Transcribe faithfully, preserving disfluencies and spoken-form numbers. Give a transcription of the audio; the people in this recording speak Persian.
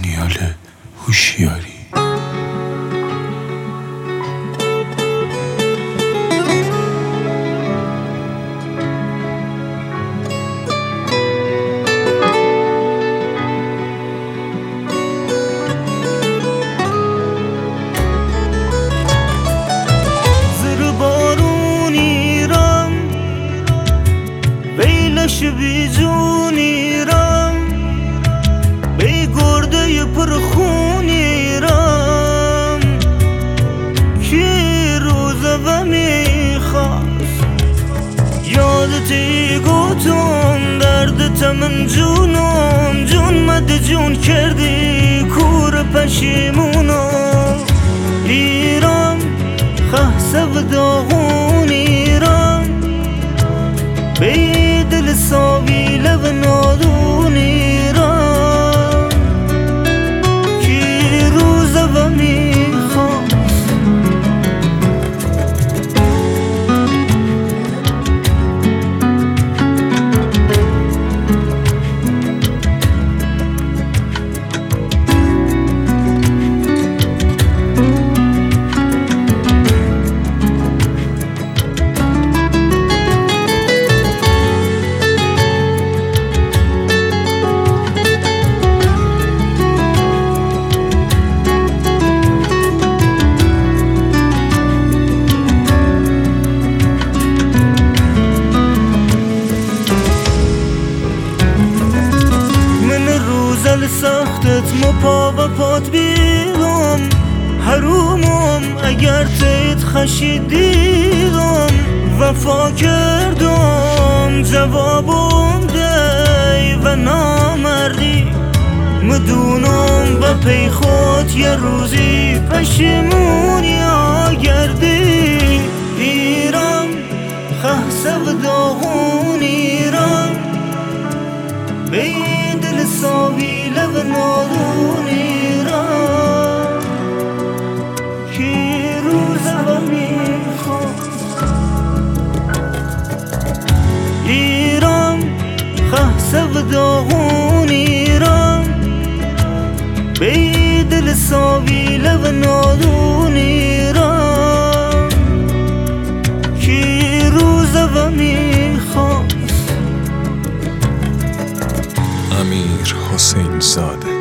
دانیال هوشیاری. بی جونی رم بی گرده پرخونی رم کی روز و میخواست یادتی گوتون درد من جونم جون مد جون کردی کور پشیمونم ایرم خه داغونی رم بی دل ساوی لب نادونی رم کی روز و میخواست زل سختت ما پا و پات بیرم حرومم اگر تیت خشیدیرم وفا کردم جوابم دی و نامردی مدونم با پی خود یه روزی پشیمونی آگردی ایرم خه داغونی رم بی دل ساوی لب نادونی رم کی روز و میخواست ایرم خه داغونی رم بی دل ساوی لب نادونی رم کی روز و میخواست. امیر حسین زاده.